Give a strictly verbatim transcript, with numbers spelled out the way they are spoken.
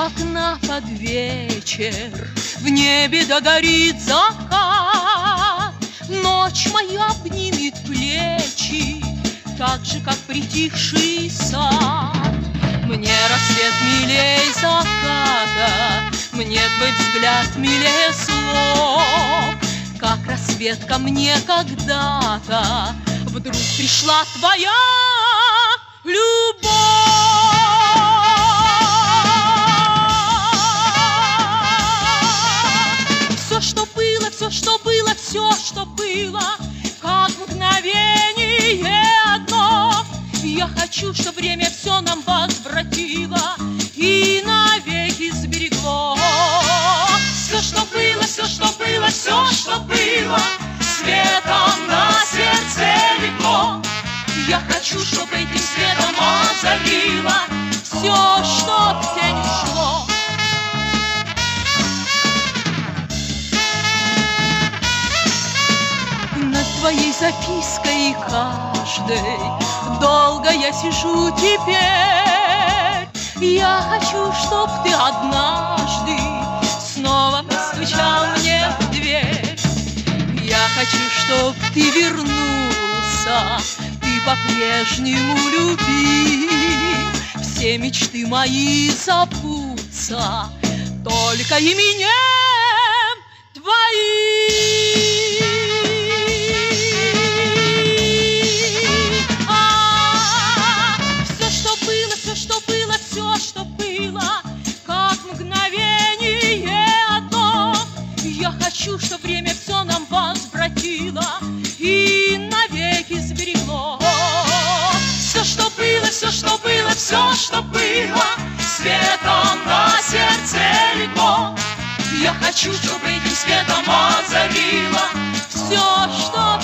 окна под вечер в небе догорит закат. Ночь моя обнимет плечи, так же, как притихший сад. Мне рассвет милей заката, мне твой взгляд милее слов. Как рассвет ко мне когда-то вдруг пришла твоя любовь. Все, что было, все, что было, все, что было, как мгновение одно. Я хочу, чтобы время все нам возвратило и навеки сберегло. Все, что было, все, что было, все, что было, светом на сердце легло. Я хочу, чтобы этим светом озарило все, что в тень ушло. Над твоей запиской каждой долго я сижу теперь. Я хочу, чтоб ты однажды снова постучал мне в дверь. Я хочу, чтоб ты вернулся, ты по-прежнему люби. Все мечты мои забудутся только именем твоим. Все, что было, как мгновение одно. Я хочу, чтобы время все нам возвратило и навеки сберегло. Все, что было, все, что было, все, что было, светом на сердце легло. Я хочу, чтобы этим светом озарило все, что